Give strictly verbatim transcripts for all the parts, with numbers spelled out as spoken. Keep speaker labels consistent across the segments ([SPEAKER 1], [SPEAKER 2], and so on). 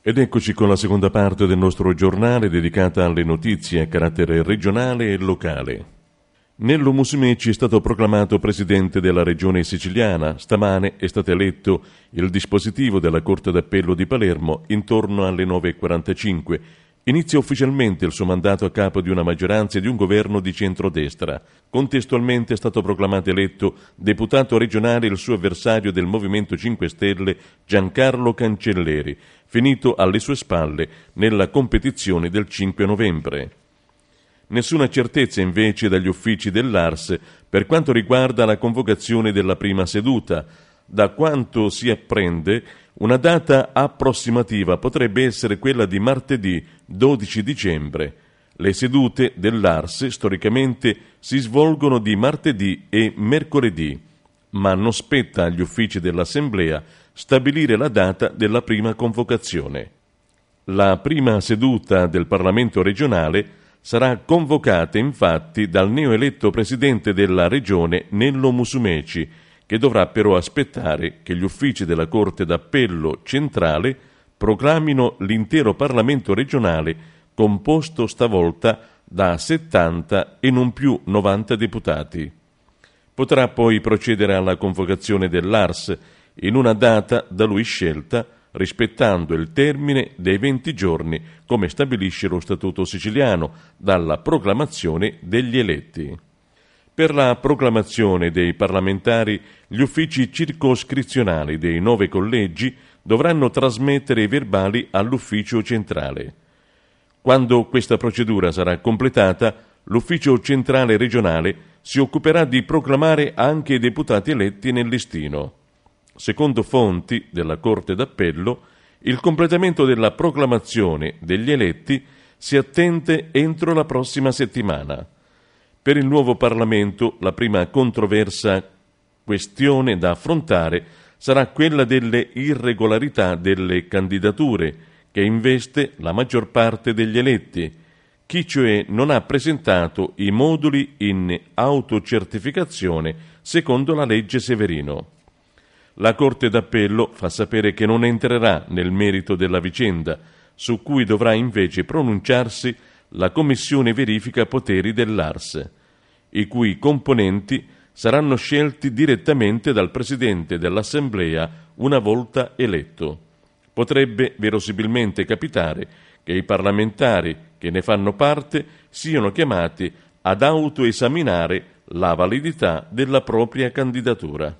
[SPEAKER 1] Ed eccoci con la seconda parte del nostro giornale dedicata alle notizie a carattere regionale e locale. Nello Musumeci è stato proclamato presidente della regione siciliana. Stamane è stato eletto il dispositivo della Corte d'Appello di Palermo intorno alle nove e quarantacinque. Inizia ufficialmente il suo mandato a capo di una maggioranza e di un governo di centrodestra. Contestualmente è stato proclamato eletto deputato regionale il suo avversario del Movimento cinque Stelle, Giancarlo Cancelleri, finito alle sue spalle nella competizione del cinque novembre. Nessuna certezza invece dagli uffici dell'A R S per quanto riguarda la convocazione della prima seduta. Da quanto si apprende, una data approssimativa potrebbe essere quella di martedì dodici dicembre. Le sedute dell'A R S storicamente si svolgono di martedì e mercoledì, ma non spetta agli uffici dell'Assemblea stabilire la data della prima convocazione. La prima seduta del Parlamento regionale sarà convocata infatti dal neoeletto presidente della regione Nello Musumeci, che dovrà però aspettare che gli uffici della Corte d'Appello centrale proclamino l'intero Parlamento regionale, composto stavolta da settanta e non più novanta deputati. Potrà poi procedere alla convocazione dell'A R S in una data da lui scelta, rispettando il termine dei venti giorni, come stabilisce lo Statuto siciliano, dalla proclamazione degli eletti. Per la proclamazione dei parlamentari, gli uffici circoscrizionali dei nove collegi dovranno trasmettere i verbali all'ufficio centrale. Quando questa procedura sarà completata, l'ufficio centrale regionale si occuperà di proclamare anche i deputati eletti nel listino. Secondo fonti della Corte d'Appello, il completamento della proclamazione degli eletti si attende entro la prossima settimana. Per il nuovo Parlamento la prima controversa questione da affrontare sarà quella delle irregolarità delle candidature, che investe la maggior parte degli eletti. Chi cioè non ha presentato i moduli in autocertificazione secondo la legge Severino. La Corte d'Appello fa sapere che non entrerà nel merito della vicenda, su cui dovrà invece pronunciarsi la Commissione Verifica Poteri dell'A R S, i cui componenti saranno scelti direttamente dal Presidente dell'Assemblea una volta eletto. Potrebbe verosimilmente capitare che i parlamentari che ne fanno parte siano chiamati ad autoesaminare la validità della propria candidatura.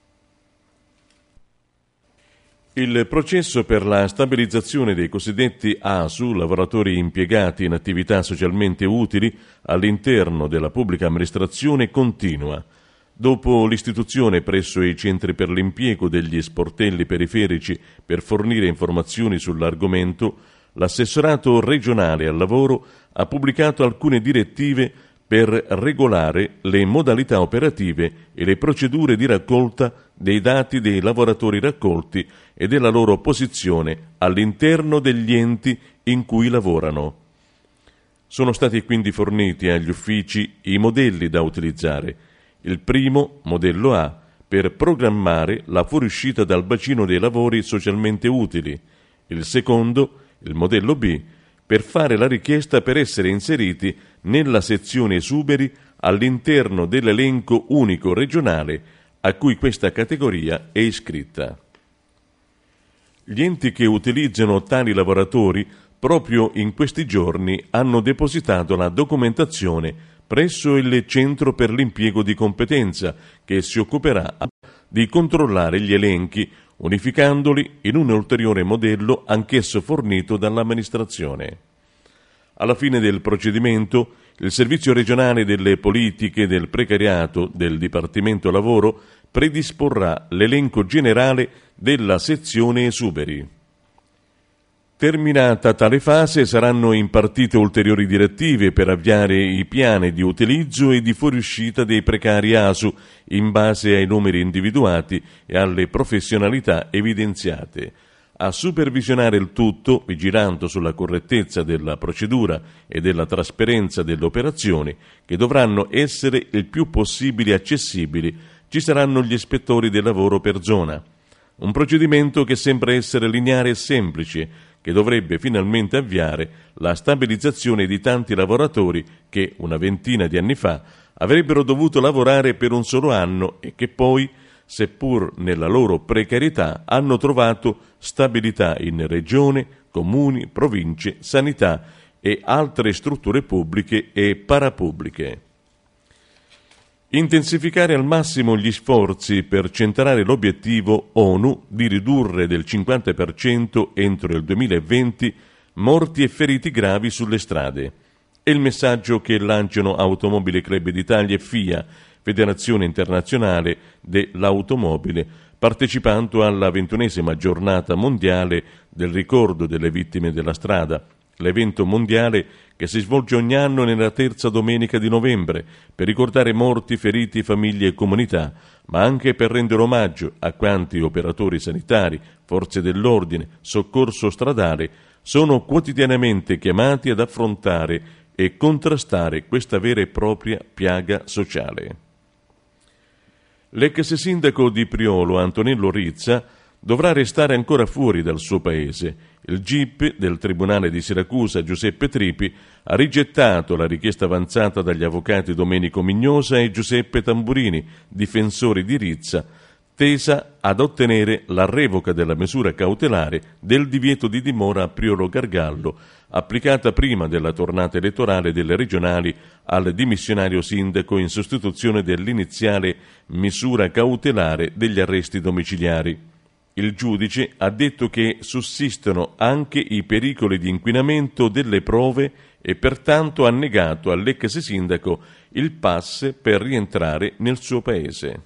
[SPEAKER 1] Il processo per la stabilizzazione dei cosiddetti A S U, lavoratori impiegati in attività socialmente utili all'interno della pubblica amministrazione, continua. Dopo l'istituzione presso i centri per l'impiego degli sportelli periferici per fornire informazioni sull'argomento, l'assessorato regionale al lavoro ha pubblicato alcune direttive per regolare le modalità operative e le procedure di raccolta dei dati dei lavoratori raccolti e della loro posizione all'interno degli enti in cui lavorano. Sono stati quindi forniti agli uffici i modelli da utilizzare. Il primo, modello A, per programmare la fuoriuscita dal bacino dei lavori socialmente utili. Il secondo, il modello B, per fare la richiesta per essere inseriti nella sezione esuberi all'interno dell'elenco unico regionale a cui questa categoria è iscritta. Gli enti che utilizzano tali lavoratori proprio in questi giorni hanno depositato la documentazione presso il Centro per l'Impiego di Competenza, che si occuperà di controllare gli elenchi, unificandoli in un ulteriore modello anch'esso fornito dall'amministrazione. Alla fine del procedimento, il Servizio regionale delle politiche del precariato del Dipartimento Lavoro predisporrà l'elenco generale della sezione esuberi. Terminata tale fase, saranno impartite ulteriori direttive per avviare i piani di utilizzo e di fuoriuscita dei precari A S U in base ai numeri individuati e alle professionalità evidenziate. A supervisionare il tutto, vigilando sulla correttezza della procedura e della trasparenza delle operazioni, che dovranno essere il più possibile accessibili, ci saranno gli ispettori del lavoro per zona. Un procedimento che sembra essere lineare e semplice, che dovrebbe finalmente avviare la stabilizzazione di tanti lavoratori che una ventina di anni fa avrebbero dovuto lavorare per un solo anno e che poi, seppur nella loro precarietà, hanno trovato stabilità in regione, comuni, province, sanità e altre strutture pubbliche e parapubbliche. Intensificare al massimo gli sforzi per centrare l'obiettivo ONU di ridurre del cinquanta per cento entro il duemilaventi morti e feriti gravi sulle strade. È il messaggio che lanciano Automobile Club d'Italia e FIA, Federazione Internazionale dell'Automobile, partecipando alla ventunesima giornata mondiale del ricordo delle vittime della strada, l'evento mondiale che si svolge ogni anno nella terza domenica di novembre per ricordare morti, feriti, famiglie e comunità, ma anche per rendere omaggio a quanti operatori sanitari, forze dell'ordine, soccorso stradale sono quotidianamente chiamati ad affrontare e contrastare questa vera e propria piaga sociale. L'ex sindaco di Priolo, Antonello Rizza, dovrà restare ancora fuori dal suo paese. Il G I P del Tribunale di Siracusa, Giuseppe Tripi, ha rigettato la richiesta avanzata dagli avvocati Domenico Mignosa e Giuseppe Tamburini, difensori di Rizza, tesa ad ottenere la revoca della misura cautelare del divieto di dimora a Priolo Gargallo, applicata prima della tornata elettorale delle regionali al dimissionario sindaco in sostituzione dell'iniziale misura cautelare degli arresti domiciliari. Il giudice ha detto che sussistono anche i pericoli di inquinamento delle prove e pertanto ha negato all'ex sindaco il pass per rientrare nel suo paese.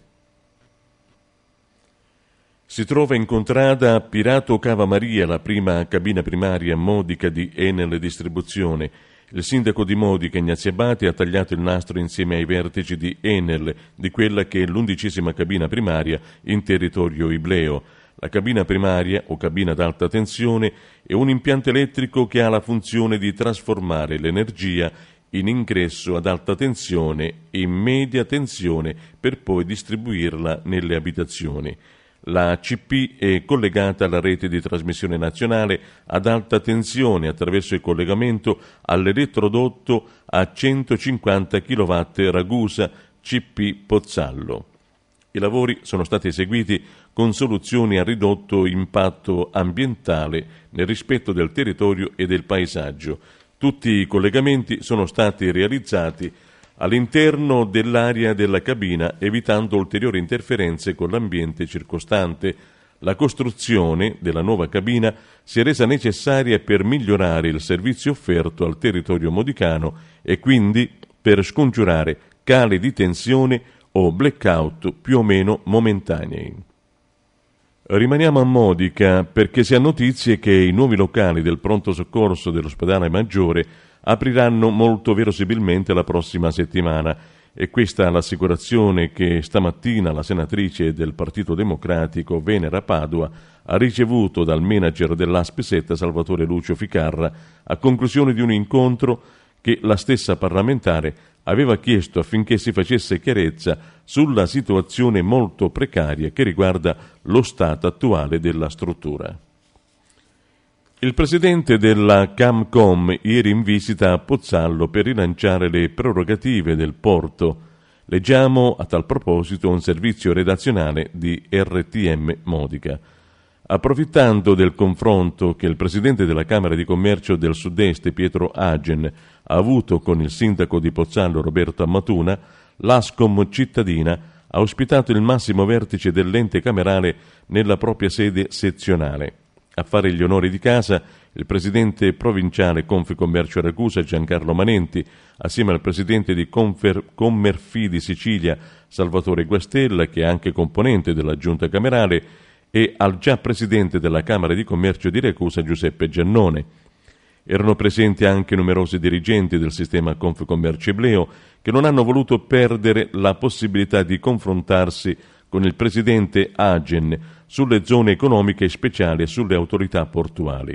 [SPEAKER 1] Si trova in contrada a Pirato Cava Maria, la prima cabina primaria Modica di Enel Distribuzione. Il sindaco di Modica, Ignazio Abate, ha tagliato il nastro insieme ai vertici di Enel di quella che è l'undicesima cabina primaria in territorio ibleo. La cabina primaria o cabina ad alta tensione è un impianto elettrico che ha la funzione di trasformare l'energia in ingresso ad alta tensione e in media tensione per poi distribuirla nelle abitazioni. La A C P è collegata alla rete di trasmissione nazionale ad alta tensione attraverso il collegamento all'elettrodotto a centocinquanta chilowatt Ragusa C P Pozzallo. I lavori sono stati eseguiti con soluzioni a ridotto impatto ambientale nel rispetto del territorio e del paesaggio. Tutti i collegamenti sono stati realizzati all'interno dell'area della cabina, evitando ulteriori interferenze con l'ambiente circostante. La costruzione della nuova cabina si è resa necessaria per migliorare il servizio offerto al territorio modicano e quindi per scongiurare cali di tensione o blackout più o meno momentanei. Rimaniamo a Modica perché si ha notizie che i nuovi locali del pronto soccorso dell'ospedale Maggiore apriranno molto verosimilmente la prossima settimana e questa è l'assicurazione che stamattina la senatrice del Partito Democratico Venera Padua ha ricevuto dal manager dell'A S P sette Salvatore Lucio Ficarra a conclusione di un incontro che la stessa parlamentare aveva chiesto affinché si facesse chiarezza sulla situazione molto precaria che riguarda lo stato attuale della struttura. Il presidente della Camcom ieri in visita a Pozzallo per rilanciare le prerogative del porto. Leggiamo a tal proposito un servizio redazionale di R T M Modica. Approfittando del confronto che il presidente della Camera di Commercio del Sud-Est, Pietro Agen, ha avuto con il sindaco di Pozzallo, Roberto Ammatuna, l'Ascom cittadina ha ospitato il massimo vertice dell'ente camerale nella propria sede sezionale. A fare gli onori di casa il presidente provinciale Confcommercio Ragusa Giancarlo Manenti, assieme al presidente di Confer- Commerfidi Sicilia Salvatore Guastella, che è anche componente della giunta camerale, e al già presidente della Camera di Commercio di Ragusa Giuseppe Giannone. Erano presenti anche numerosi dirigenti del sistema Confcommercio Ibleo che non hanno voluto perdere la possibilità di confrontarsi con il presidente Agen sulle zone economiche speciali e sulle autorità portuali.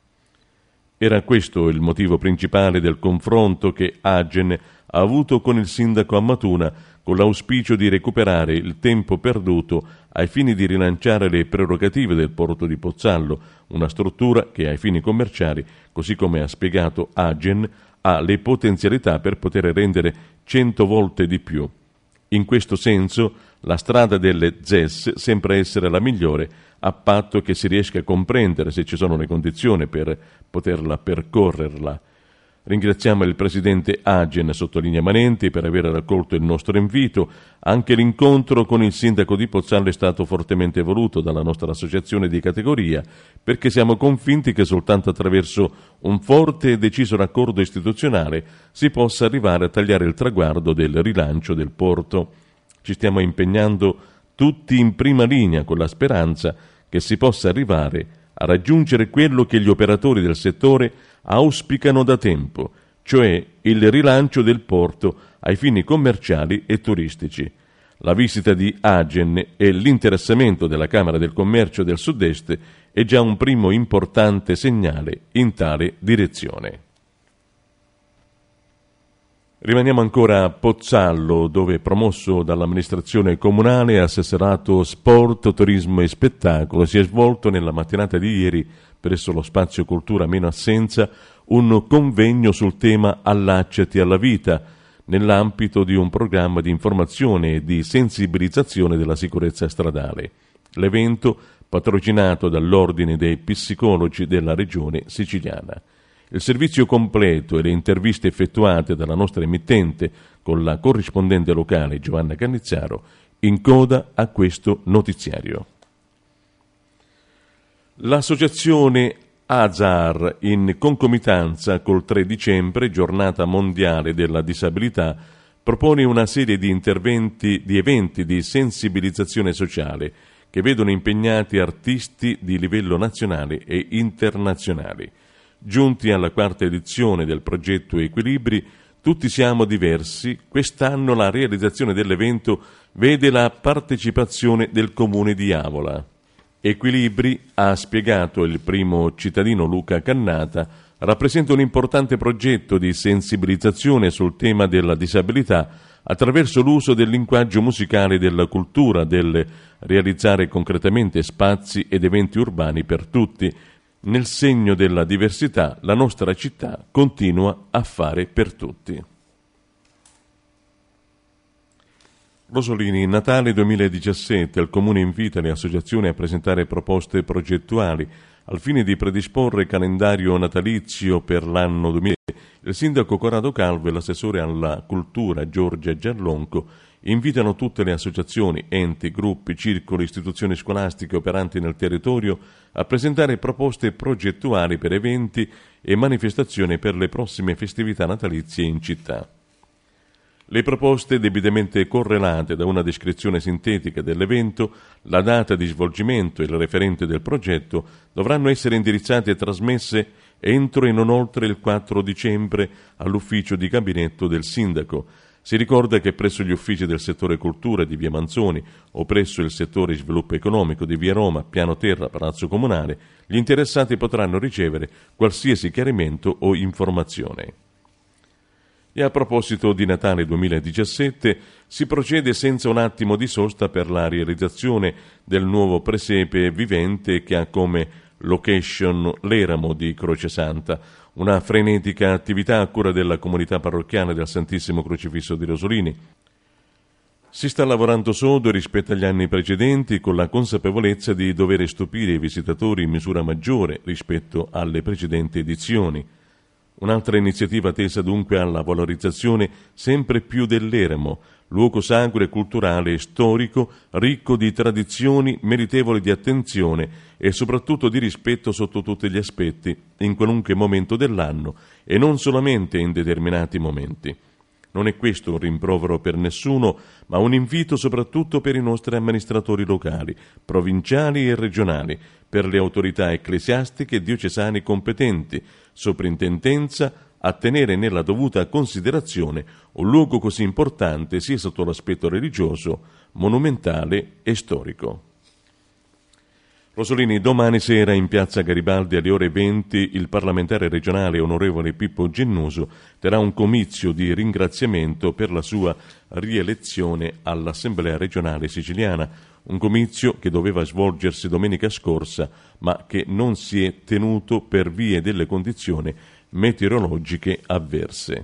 [SPEAKER 1] Era questo il motivo principale del confronto che Agen ha avuto con il sindaco Ammatuna con l'auspicio di recuperare il tempo perduto ai fini di rilanciare le prerogative del porto di Pozzallo, una struttura che ai fini commerciali, così come ha spiegato Agen, ha le potenzialità per poter rendere cento volte di più. In questo senso, la strada delle Z E S sembra essere la migliore, a patto che si riesca a comprendere se ci sono le condizioni per poterla percorrerla. Ringraziamo il presidente Agen, sottolinea Manenti, per aver raccolto il nostro invito. Anche l'incontro con il sindaco di Pozzallo è stato fortemente voluto dalla nostra associazione di categoria, perché siamo convinti che soltanto attraverso un forte e deciso raccordo istituzionale si possa arrivare a tagliare il traguardo del rilancio del porto. Ci stiamo impegnando tutti in prima linea con la speranza che si possa arrivare a raggiungere quello che gli operatori del settore auspicano da tempo, cioè il rilancio del porto ai fini commerciali e turistici. La visita di Agen e l'interessamento della Camera del Commercio del Sud-Est è già un primo importante segnale in tale direzione. Rimaniamo ancora a Pozzallo, dove, promosso dall'amministrazione comunale, assessorato Sport, Turismo e Spettacolo, si è svolto nella mattinata di ieri, presso lo Spazio Cultura Meno Assenza, un convegno sul tema Allacciati alla vita, nell'ambito di un programma di informazione e di sensibilizzazione della sicurezza stradale. L'evento, patrocinato dall'Ordine dei Psicologi della Regione Siciliana. Il servizio completo e le interviste effettuate dalla nostra emittente con la corrispondente locale Giovanna Cannizzaro in coda a questo notiziario. L'associazione Azar, in concomitanza col tre dicembre, giornata mondiale della disabilità, propone una serie di interventi, di eventi di sensibilizzazione sociale che vedono impegnati artisti di livello nazionale e internazionale. Giunti alla quarta edizione del progetto Equilibri, Tutti siamo diversi, quest'anno la realizzazione dell'evento vede la partecipazione del Comune di Avola. Equilibri, ha spiegato il primo cittadino Luca Cannata, rappresenta un importante progetto di sensibilizzazione sul tema della disabilità attraverso l'uso del linguaggio musicale e della cultura, del realizzare concretamente spazi ed eventi urbani per tutti. Nel segno della diversità, la nostra città continua a fare per tutti. Rosolini, Natale duemiladiciassette, il Comune invita le associazioni a presentare proposte progettuali al fine di predisporre calendario natalizio per l'anno duemila. Il sindaco Corrado Calvo e l'assessore alla cultura Giorgia Giallonco invitano tutte le associazioni, enti, gruppi, circoli, istituzioni scolastiche operanti nel territorio a presentare proposte progettuali per eventi e manifestazioni per le prossime festività natalizie in città. Le proposte, debitamente correlate da una descrizione sintetica dell'evento, la data di svolgimento e il referente del progetto, dovranno essere indirizzate e trasmesse entro e non oltre il quattro dicembre all'ufficio di gabinetto del sindaco. Si ricorda che presso gli uffici del settore cultura di Via Manzoni o presso il settore sviluppo economico di Via Roma, Piano Terra, Palazzo Comunale, gli interessati potranno ricevere qualsiasi chiarimento o informazione. E a proposito di Natale duemiladiciassette, si procede senza un attimo di sosta per la realizzazione del nuovo presepe vivente che ha come location l'Eramo di Croce Santa, una frenetica attività a cura della comunità parrocchiale del Santissimo Crocifisso di Rosolini. Si sta lavorando sodo rispetto agli anni precedenti, con la consapevolezza di dover stupire i visitatori in misura maggiore rispetto alle precedenti edizioni. Un'altra iniziativa tesa dunque alla valorizzazione sempre più dell'Eremo, luogo sacro e culturale e storico, ricco di tradizioni, meritevoli di attenzione e soprattutto di rispetto sotto tutti gli aspetti, in qualunque momento dell'anno e non solamente in determinati momenti. Non è questo un rimprovero per nessuno, ma un invito soprattutto per i nostri amministratori locali, provinciali e regionali, per le autorità ecclesiastiche e diocesane competenti, soprintendenza, a tenere nella dovuta considerazione un luogo così importante sia sotto l'aspetto religioso, monumentale e storico. Rosolini, domani sera in piazza Garibaldi alle ore venti il parlamentare regionale onorevole Pippo Gennuso terrà un comizio di ringraziamento per la sua rielezione all'Assemblea regionale siciliana, un comizio che doveva svolgersi domenica scorsa ma che non si è tenuto per vie delle condizioni meteorologiche avverse.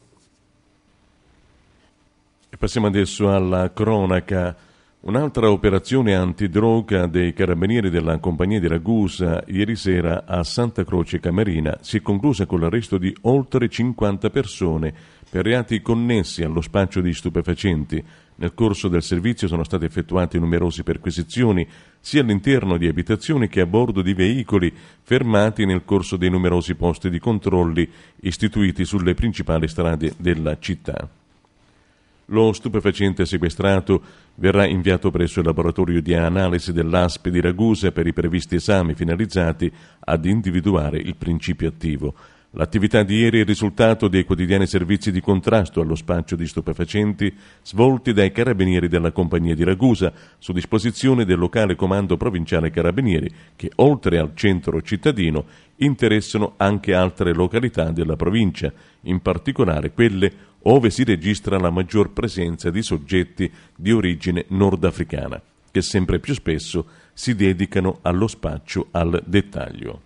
[SPEAKER 1] E passiamo adesso alla cronaca. Un'altra operazione antidroga dei carabinieri della compagnia di Ragusa ieri sera a Santa Croce Camerina si è conclusa con l'arresto di oltre cinquanta persone per reati connessi allo spaccio di stupefacenti. Nel corso del servizio sono state effettuate numerose perquisizioni sia all'interno di abitazioni che a bordo di veicoli fermati nel corso dei numerosi posti di controlli istituiti sulle principali strade della città. Lo stupefacente sequestrato verrà inviato presso il laboratorio di analisi dell'A S P di Ragusa per i previsti esami finalizzati ad individuare il principio attivo. L'attività di ieri è il risultato dei quotidiani servizi di contrasto allo spaccio di stupefacenti svolti dai carabinieri della compagnia di Ragusa su disposizione del locale comando provinciale carabinieri che, oltre al centro cittadino, interessano anche altre località della provincia, in particolare quelle ove si registra la maggior presenza di soggetti di origine nordafricana, che sempre più spesso si dedicano allo spaccio al dettaglio.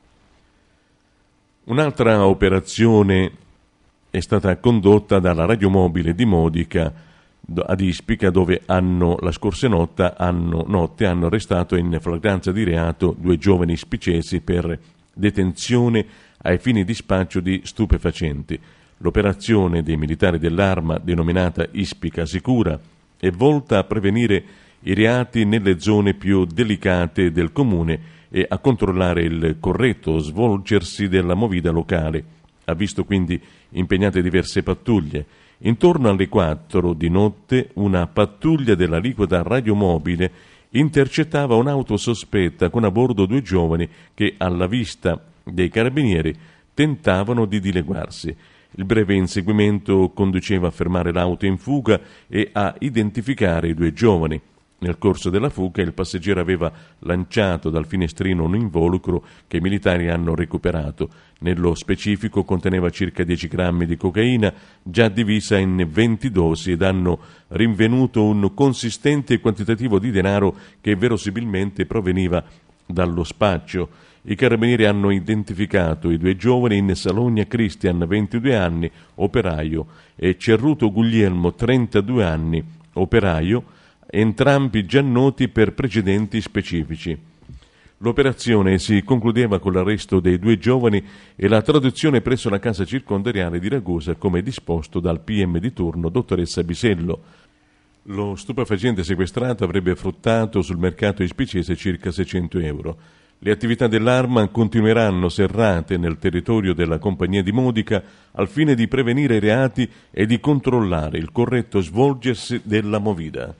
[SPEAKER 1] Un'altra operazione è stata condotta dalla radiomobile di Modica ad Ispica, dove hanno, la scorsa notte hanno, notte hanno arrestato in flagranza di reato due giovani ispicesi per detenzione ai fini di spaccio di stupefacenti. L'operazione dei militari dell'Arma, denominata Ispica Sicura, è volta a prevenire i reati nelle zone più delicate del comune e a controllare il corretto svolgersi della movida locale. Ha visto quindi impegnate diverse pattuglie. Intorno alle quattro di notte una pattuglia dell'aliquota radiomobile intercettava un'auto sospetta con a bordo due giovani che, alla vista dei carabinieri, tentavano di dileguarsi. Il breve inseguimento conduceva a fermare l'auto in fuga e a identificare i due giovani. Nel corso della fuga il passeggero aveva lanciato dal finestrino un involucro che i militari hanno recuperato. Nello specifico conteneva circa dieci grammi di cocaina già divisa in venti dosi ed hanno rinvenuto un consistente quantitativo di denaro che verosimilmente proveniva dallo spaccio. I carabinieri hanno identificato i due giovani in Salogna Cristian, ventidue anni, operaio, e Cerruto Guglielmo, trentadue anni, operaio, entrambi già noti per precedenti specifici. L'operazione si concludeva con l'arresto dei due giovani e la traduzione presso la casa circondariale di Ragusa come disposto dal P M di turno, dottoressa Bisello. Lo stupefacente sequestrato avrebbe fruttato sul mercato ispicese circa seicento euro. Le attività dell'Arma continueranno serrate nel territorio della compagnia di Modica al fine di prevenire i reati e di controllare il corretto svolgersi della movida.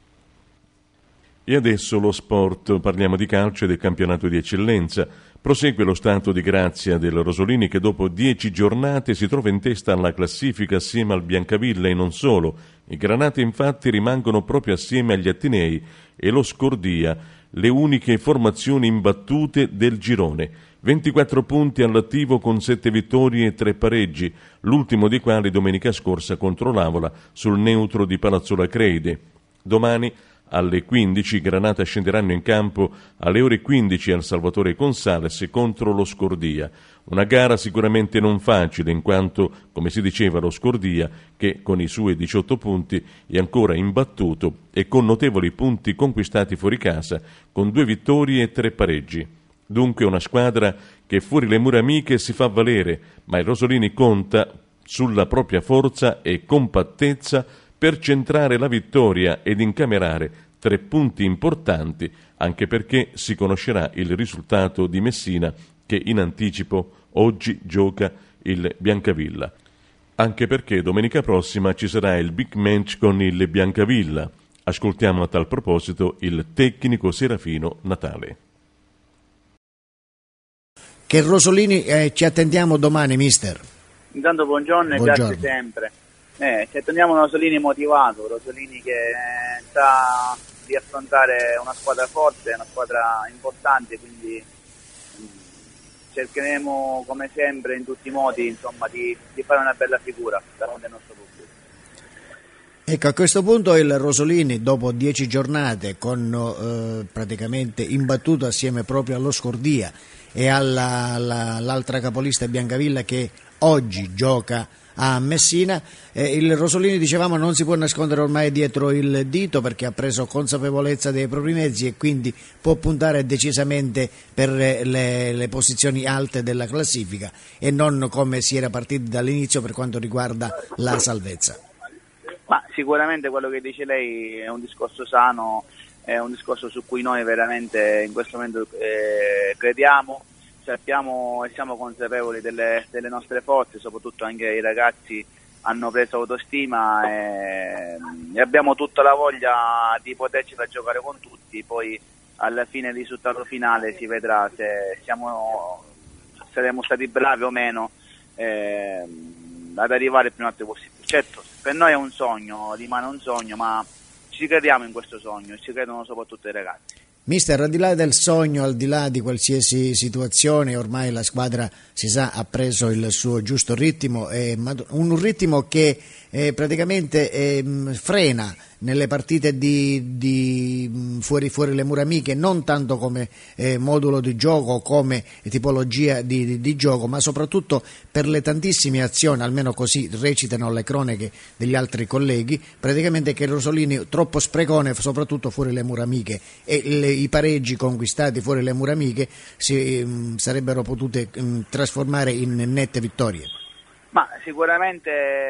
[SPEAKER 1] E adesso lo sport, parliamo di calcio e del campionato di eccellenza. Prosegue lo stato di grazia del Rosolini che dopo dieci giornate si trova in testa alla classifica assieme al Biancavilla e non solo. I Granate infatti rimangono proprio assieme agli Attinei e lo Scordia, le uniche formazioni imbattute del girone. ventiquattro punti all'attivo con sette vittorie e tre pareggi, l'ultimo dei quali domenica scorsa contro l'Avola sul neutro di Palazzola Creide. Domani alle quindici i Granata scenderanno in campo alle ore quindici al Salvatore Consales contro lo Scordia. Una gara sicuramente non facile in quanto, come si diceva, lo Scordia, che con i suoi diciotto punti è ancora imbattuto e con notevoli punti conquistati fuori casa, con due vittorie e tre pareggi. Dunque una squadra che fuori le mura amiche si fa valere, ma il Rosolini conta sulla propria forza e compattezza per centrare la vittoria ed incamerare tre punti importanti, anche perché si conoscerà il risultato di Messina che in anticipo oggi gioca il Biancavilla. Anche perché domenica prossima ci sarà il big match con il Biancavilla. Ascoltiamo a tal proposito il tecnico Serafino Natale.
[SPEAKER 2] Che Rosolini eh, ci attendiamo domani, mister.
[SPEAKER 3] Intanto buongiorno e
[SPEAKER 2] buongiorno.
[SPEAKER 3] Grazie sempre. Eh, ci attendiamo un Rosolini motivato, Rosolini che sta di affrontare una squadra forte, una squadra importante, quindi mh, cercheremo come sempre in tutti i modi, insomma, di, di fare una bella figura davanti al nostro pubblico.
[SPEAKER 2] Ecco, a questo punto il Rosolini, dopo dieci giornate, con eh, praticamente imbattuto assieme proprio allo Scordia e alla, alla, all'altra capolista Biancavilla che oggi gioca a Messina, eh, il Rosolini, dicevamo, non si può nascondere ormai dietro il dito perché ha preso consapevolezza dei propri mezzi e quindi può puntare decisamente per le, le posizioni alte della classifica e non come si era partiti dall'inizio per quanto riguarda la salvezza.
[SPEAKER 3] Ma sicuramente quello che dice lei è un discorso sano, è un discorso su cui noi veramente in questo momento eh, crediamo, sappiamo e siamo consapevoli delle, delle nostre forze, soprattutto anche i ragazzi hanno preso autostima e, e abbiamo tutta la voglia di poterci far giocare con tutti, poi alla fine il risultato finale si vedrà se siamo, saremo stati bravi o meno eh, ad arrivare il più alto possibile. Certo, per noi è un sogno, rimane un sogno, ma ci crediamo in questo sogno e ci credono soprattutto i ragazzi.
[SPEAKER 2] Mister, al di là del sogno, al di là di qualsiasi situazione, ormai la squadra, si sa, ha preso il suo giusto ritmo, eh, un ritmo che eh, praticamente eh, frena nelle partite di, di fuori, fuori le mura amiche, non tanto come eh, modulo di gioco, come tipologia di, di, di gioco, ma soprattutto per le tantissime azioni, almeno così recitano le cronache degli altri colleghi, praticamente che il Rosolini troppo sprecone, soprattutto fuori le mura amiche, e le, i pareggi conquistati fuori le mura amiche si mh, sarebbero potute mh, trasformare in nette vittorie.
[SPEAKER 3] Ma sicuramente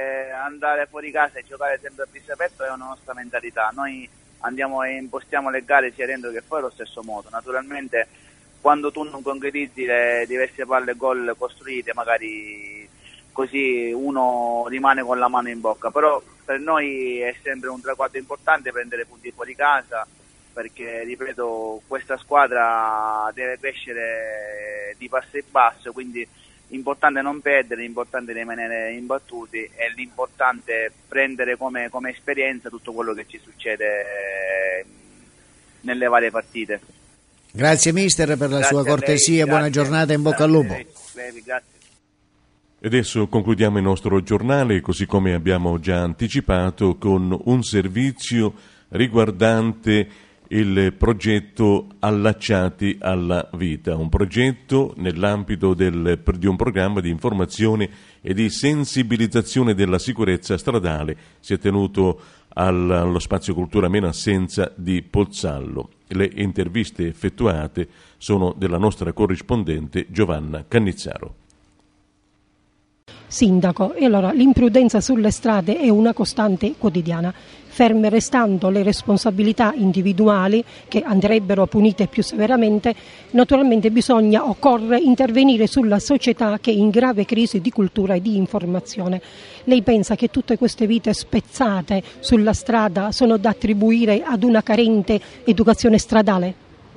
[SPEAKER 3] andare fuori casa e giocare sempre a viso aperto è una nostra mentalità. Noi andiamo e impostiamo le gare sia dentro che fuori allo stesso modo. Naturalmente quando tu non concretizzi le diverse palle gol costruite, magari così uno rimane con la mano in bocca, però per noi è sempre un traguardo importante prendere punti fuori casa, perché ripeto, questa squadra deve crescere di passo in passo, quindi importante non perdere, importante rimanere imbattuti e l'importante prendere come, come esperienza tutto quello che ci succede nelle varie partite.
[SPEAKER 2] Grazie mister per la grazie sua cortesia, lei, buona grazie, giornata e in bocca al lupo.
[SPEAKER 3] Lei, grazie.
[SPEAKER 1] E adesso concludiamo il nostro giornale, così come abbiamo già anticipato, con un servizio riguardante il progetto Allacciati alla Vita, un progetto nell'ambito del, di un programma di informazione e di sensibilizzazione della sicurezza stradale. Si è tenuto al, allo Spazio Cultura Menassenza di Pozzallo. Le interviste effettuate sono della nostra corrispondente Giovanna Cannizzaro.
[SPEAKER 4] Sindaco, e allora l'imprudenza sulle strade è una costante quotidiana, ferme restando le responsabilità individuali che andrebbero punite più severamente. Naturalmente bisogna, occorre intervenire sulla società che è in grave crisi di cultura e di informazione. Lei pensa che tutte queste vite spezzate sulla strada sono da attribuire ad una carente educazione stradale?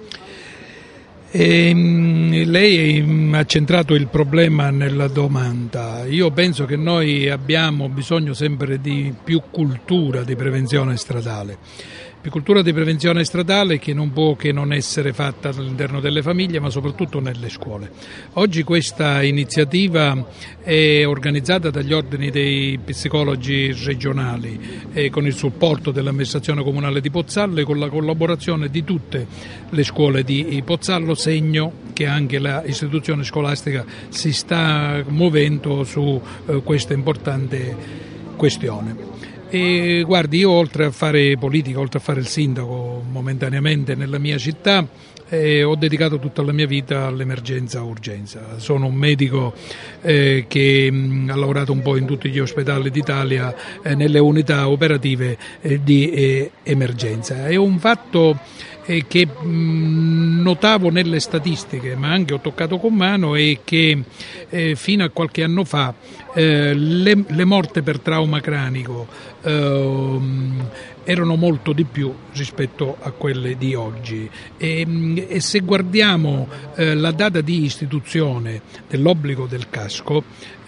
[SPEAKER 5] E, lei ha centrato il problema nella domanda. Io penso che noi abbiamo bisogno sempre di più cultura di prevenzione stradale. Più cultura di prevenzione stradale che non può che non essere fatta all'interno delle famiglie, ma soprattutto nelle scuole. Oggi questa iniziativa è organizzata dagli ordini dei psicologi regionali e con il supporto dell'amministrazione comunale di Pozzallo e con la collaborazione di tutte le scuole di Pozzallo, segno che anche l'istituzione scolastica si sta muovendo su eh, questa importante questione. E guardi, io oltre a fare politica, oltre a fare il sindaco momentaneamente nella mia città, eh, ho dedicato tutta la mia vita all'emergenza urgenza. Sono un medico eh, che mh, ha lavorato un po' in tutti gli ospedali d'Italia eh, nelle unità operative eh, di eh, emergenza. È un fatto eh, che mh, notavo nelle statistiche, ma anche ho toccato con mano, e che eh, fino a qualche anno fa eh, le, le morte per trauma cranico eh, erano molto di più rispetto a quelle di oggi e, e se guardiamo eh, la data di istituzione dell'obbligo del casco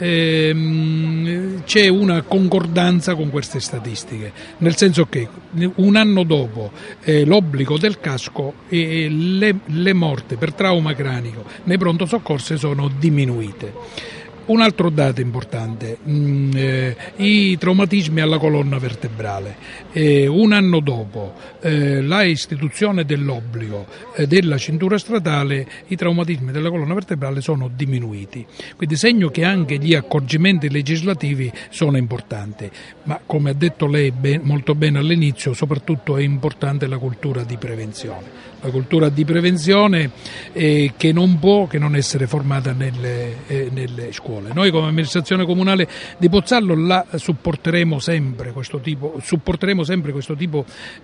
[SPEAKER 5] ehm, c'è una concordanza con queste statistiche, nel senso che un anno dopo eh, l'obbligo del casco eh, le, le morti per trauma cranico nei pronto soccorso sono diminuite. Un altro dato importante, mh, eh, i traumatismi alla colonna vertebrale. Eh, un anno dopo eh, la istituzione dell'obbligo eh, della cintura stradale, i traumatismi della colonna vertebrale sono diminuiti. Quindi segno che anche gli accorgimenti legislativi sono importanti, ma come ha detto lei ben, molto bene all'inizio, soprattutto è importante la cultura di prevenzione. La cultura di prevenzione eh, che non può che non essere formata nelle, eh, nelle scuole. Noi come amministrazione comunale di Pozzallo la supporteremo sempre questo tipo, supporteremo sempre questo tipo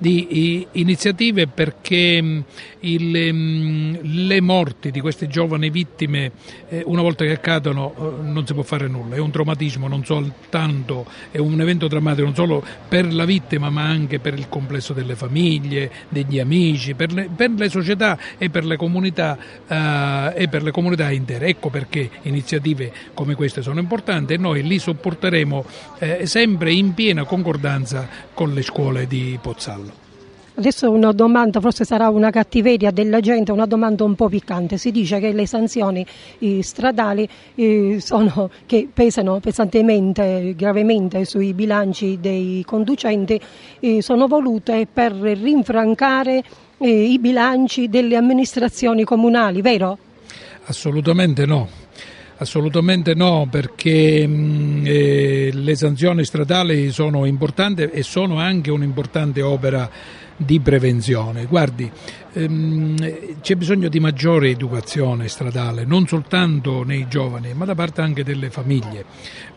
[SPEAKER 5] di i, iniziative perché mh, il, mh, le morti di queste giovani vittime eh, una volta che accadono eh, non si può fare nulla, è un traumatismo non soltanto, è un evento drammatico non solo per la vittima ma anche per il complesso delle famiglie, degli amici, per le, per le società e per le comunità eh, e per le comunità intere. Ecco perché iniziative come queste sono importanti e noi li supporteremo eh, sempre in piena concordanza con le scuole di Pozzallo.
[SPEAKER 4] Adesso una domanda, forse sarà una cattiveria della gente, una domanda un po' piccante. Si dice che le sanzioni eh, stradali eh, sono, che pesano pesantemente, gravemente sui bilanci dei conducenti, eh, sono volute per rinfrancare eh, i bilanci delle amministrazioni comunali, vero?
[SPEAKER 5] Assolutamente no. Assolutamente no, perché mh, eh, le sanzioni stradali sono importanti e sono anche un'importante opera di prevenzione. Guardi, ehm, c'è bisogno di maggiore educazione stradale, non soltanto nei giovani, ma da parte anche delle famiglie.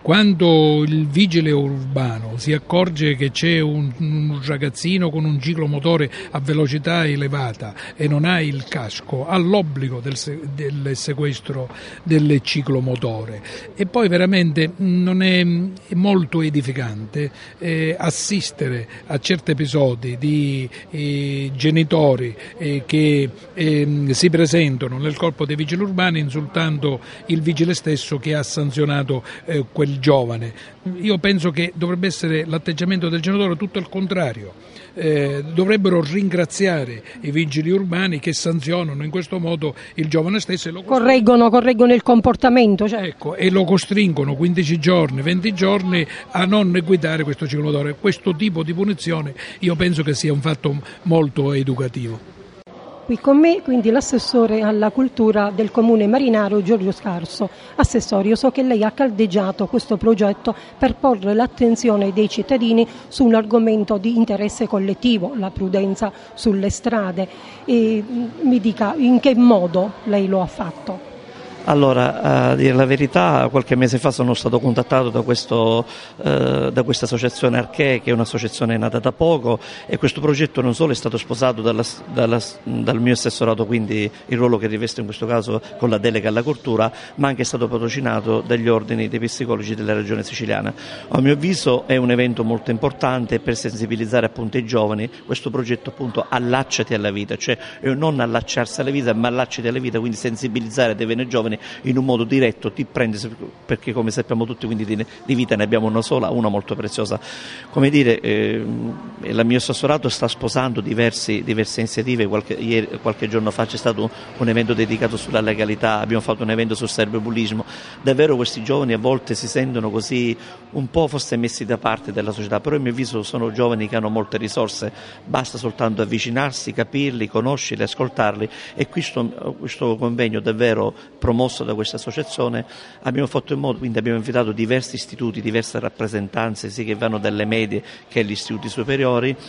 [SPEAKER 5] Quando il vigile urbano si accorge che c'è un, un ragazzino con un ciclomotore a velocità elevata e non ha il casco, ha l'obbligo del, del sequestro del ciclomotore. E poi veramente non è, è molto edificante eh, assistere a certi episodi di eh, genitori eh, che eh, si presentano nel corpo dei vigili urbani insultando il vigile stesso che ha sanzionato eh, quel giovane. Io penso che dovrebbe essere l'atteggiamento del genitore tutto il contrario. Eh, dovrebbero ringraziare i vigili urbani che sanzionano in questo modo il giovane stesso e lo
[SPEAKER 4] correggono, correggono il comportamento, cioè.
[SPEAKER 5] Ecco, e lo costringono quindici giorni, venti giorni a non guidare questo ciclomotore. Questo tipo di punizione io penso che sia un fatto molto educativo.
[SPEAKER 4] Qui con me quindi l'assessore alla cultura del comune marinaro Giorgio Scarso. Assessore, io so che lei ha caldeggiato questo progetto per porre l'attenzione dei cittadini su un argomento di interesse collettivo, la prudenza sulle strade. E mi dica in che modo lei lo ha fatto?
[SPEAKER 6] Allora, a dire la verità, qualche mese fa sono stato contattato da, questo, eh, da questa associazione Archee, che è un'associazione nata da poco, e questo progetto non solo è stato sposato dalla, dalla, dal mio assessorato, quindi il ruolo che rivesto in questo caso con la delega alla cultura, ma anche è stato patrocinato dagli ordini dei psicologi della regione siciliana. A mio avviso è un evento molto importante per sensibilizzare appunto i giovani. Questo progetto appunto allacciati alla vita, cioè non allacciarsi alla vita ma allacciati alla vita, quindi sensibilizzare dei bene giovani in un modo diretto, ti prende, perché come sappiamo tutti quindi di, di vita ne abbiamo una sola, una molto preziosa. Come dire, eh, il mio assessorato sta sposando diversi, diverse iniziative. Qualche, ieri, qualche giorno fa c'è stato un, un evento dedicato sulla legalità, abbiamo fatto un evento sul cyberbullismo. Davvero questi giovani a volte si sentono così un po' forse messi da parte della società, però a mio avviso sono giovani che hanno molte risorse, basta soltanto avvicinarsi, capirli, conoscerli, ascoltarli, e questo, questo convegno davvero promosso da questa associazione abbiamo fatto in modo, quindi abbiamo invitato diversi istituti, diverse rappresentanze, sia che vanno dalle medie che agli istituti superiori,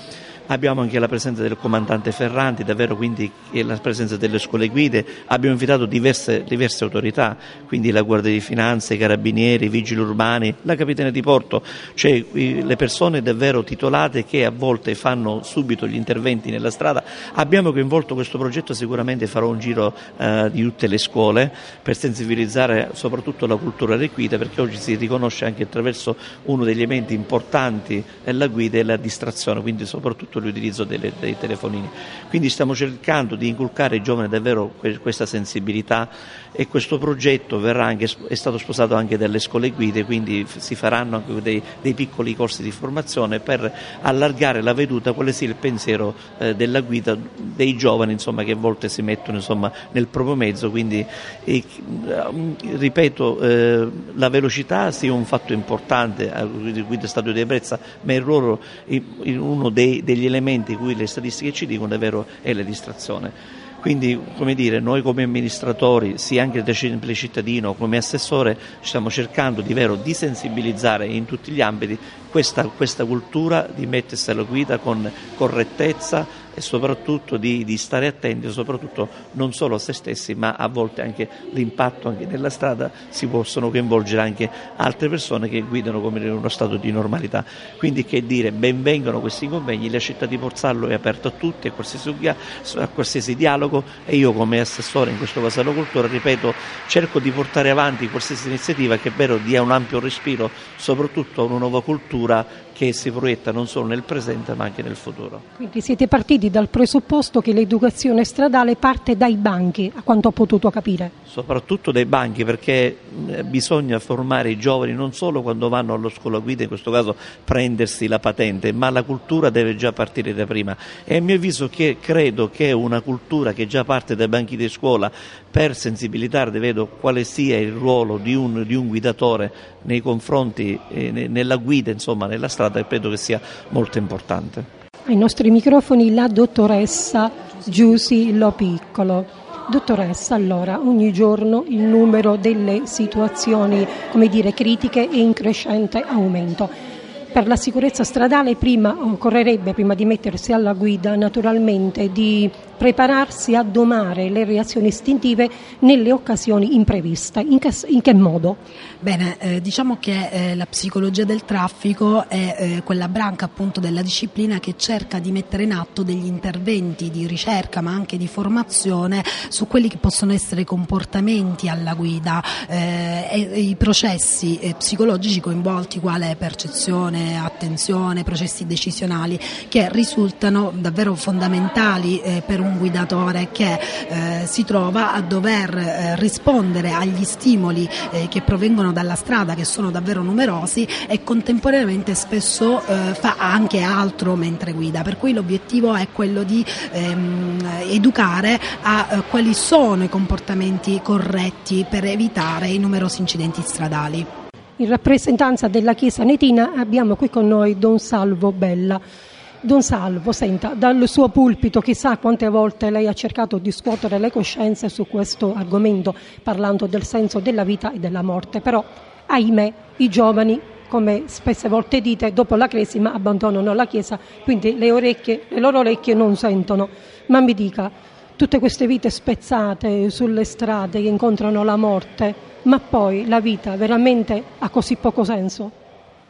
[SPEAKER 6] abbiamo anche la presenza del comandante Ferranti, davvero, quindi la presenza delle scuole guide, abbiamo invitato diverse, diverse autorità, quindi la Guardia di Finanza, i Carabinieri, i Vigili Urbani, la Capitaneria di Porto, cioè le persone davvero titolate che a volte fanno subito gli interventi nella strada. Abbiamo coinvolto questo progetto, sicuramente farò un giro eh, di tutte le scuole per sensibilizzare soprattutto la cultura della guida, perché oggi si riconosce anche attraverso uno degli elementi importanti della guida è la distrazione, quindi soprattutto l'utilizzo delle, dei telefonini. Quindi stiamo cercando di inculcare ai giovani davvero questa sensibilità, e questo progetto verrà anche, è stato sposato anche dalle scuole guide, quindi si faranno anche dei, dei piccoli corsi di formazione per allargare la veduta quale sia il pensiero eh, della guida dei giovani, insomma, che a volte si mettono, insomma, nel proprio mezzo. Quindi eh, ripeto, eh, la velocità sia un fatto importante, la guida stato di ebbrezza, ma il loro, uno dei, degli elementi cui le statistiche ci dicono davvero è la distrazione. Quindi, come dire, noi come amministratori, sia anche da semplice cittadino, come assessore, stiamo cercando di, vero, di sensibilizzare in tutti gli ambiti questa, questa cultura di mettersi alla guida con correttezza e soprattutto di, di stare attenti, soprattutto non solo a se stessi, ma a volte anche l'impatto anche nella strada, si possono coinvolgere anche altre persone che guidano come in uno stato di normalità. Quindi, che dire, benvengano questi convegni, la città di Porzallo è aperta a tutti, a qualsiasi, a qualsiasi dialogo, e io come assessore, in questo caso alla cultura, ripeto, cerco di portare avanti qualsiasi iniziativa che è vero dia un ampio respiro soprattutto a una nuova cultura che si proietta non solo nel presente ma anche nel futuro.
[SPEAKER 4] Quindi siete partiti dal presupposto che l'educazione stradale parte dai banchi, a quanto ho potuto capire.
[SPEAKER 6] Soprattutto dai banchi, perché bisogna formare i giovani non solo quando vanno alla scuola guida, in questo caso prendersi la patente, ma la cultura deve già partire da prima, e a mio avviso che credo che una cultura che già parte dai banchi di scuola, per sensibilizzare, vedo quale sia il ruolo di un, di un guidatore nei confronti, eh, nella guida, insomma, nella strada, e credo che sia molto importante.
[SPEAKER 4] Ai nostri microfoni la dottoressa Giusy Lopiccolo. Dottoressa, allora, ogni giorno il numero delle situazioni, come dire, critiche è in crescente aumento. Per la sicurezza stradale prima occorrerebbe, prima di mettersi alla guida, naturalmente di prepararsi a domare le reazioni istintive nelle occasioni impreviste. In che, in che modo?
[SPEAKER 7] Bene, eh, diciamo che eh, la psicologia del traffico è eh, quella branca appunto della disciplina che cerca di mettere in atto degli interventi di ricerca ma anche di formazione su quelli che possono essere comportamenti alla guida, eh, e, e i processi eh, psicologici coinvolti, quale percezione, attenzione, processi decisionali, che risultano davvero fondamentali eh, per un un guidatore che eh, si trova a dover eh, rispondere agli stimoli eh, che provengono dalla strada, che sono davvero numerosi, e contemporaneamente spesso eh, fa anche altro mentre guida, per cui l'obiettivo è quello di ehm, educare a eh, quali sono i comportamenti corretti per evitare i numerosi incidenti stradali.
[SPEAKER 4] In rappresentanza della Chiesa Netina abbiamo qui con noi Don Salvo Bella. Don Salvo, senta, dal suo pulpito chissà quante volte lei ha cercato di scuotere le coscienze su questo argomento, parlando del senso della vita e della morte, però ahimè i giovani, come spesse volte dite, dopo la cresima abbandonano la Chiesa, quindi le orecchie, le loro orecchie non sentono. Ma mi dica, tutte queste vite spezzate sulle strade che incontrano la morte, ma poi la vita veramente ha così poco senso?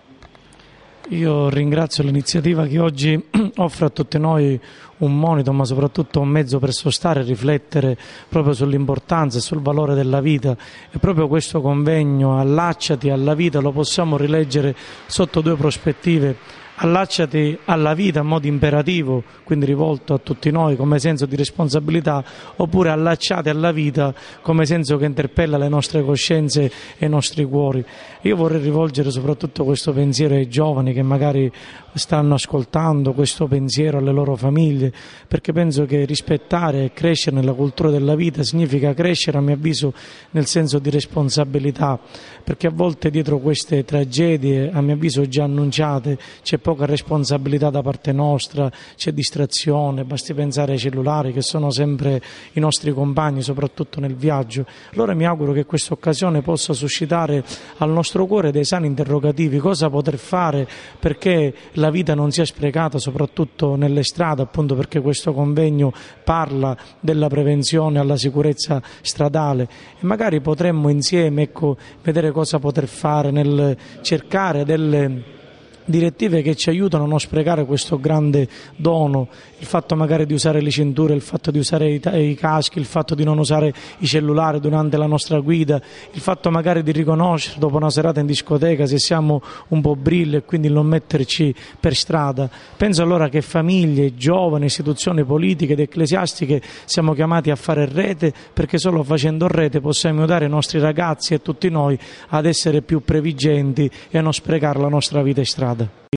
[SPEAKER 8] Io ringrazio l'iniziativa che oggi offre a tutti noi un monito, ma soprattutto un mezzo per sostare e riflettere proprio sull'importanza e sul valore della vita, e proprio questo convegno Allacciati alla vita lo possiamo rileggere sotto due prospettive. Allacciati alla vita in modo imperativo, quindi rivolto a tutti noi come senso di responsabilità, oppure allacciati alla vita come senso che interpella le nostre coscienze e i nostri cuori. Io vorrei rivolgere soprattutto questo pensiero ai giovani che magari stanno ascoltando, questo pensiero alle loro famiglie, perché penso che rispettare e crescere nella cultura della vita significa crescere, a mio avviso, nel senso di responsabilità, perché a volte dietro queste tragedie, a mio avviso già annunciate, c'è poca responsabilità da parte nostra, c'è distrazione, basti pensare ai cellulari che sono sempre i nostri compagni, soprattutto nel viaggio. Allora mi auguro che questa occasione possa suscitare al nostro cuore dei sani interrogativi, cosa poter fare perché la vita non sia sprecata, soprattutto nelle strade, appunto perché questo convegno parla della prevenzione alla sicurezza stradale e magari potremmo insieme, ecco, vedere cosa poter fare nel cercare delle direttive che ci aiutano a non sprecare questo grande dono, il fatto magari di usare le cinture, il fatto di usare i, i caschi, il fatto di non usare i cellulari durante la nostra guida, il fatto magari di riconoscere dopo una serata in discoteca se siamo un po' brilli e quindi non metterci per strada. Penso allora che famiglie, giovani, istituzioni politiche ed ecclesiastiche siamo chiamati a fare rete, perché solo facendo rete possiamo aiutare i nostri ragazzi e tutti noi ad essere più previgenti e a non sprecare la nostra vita in strada.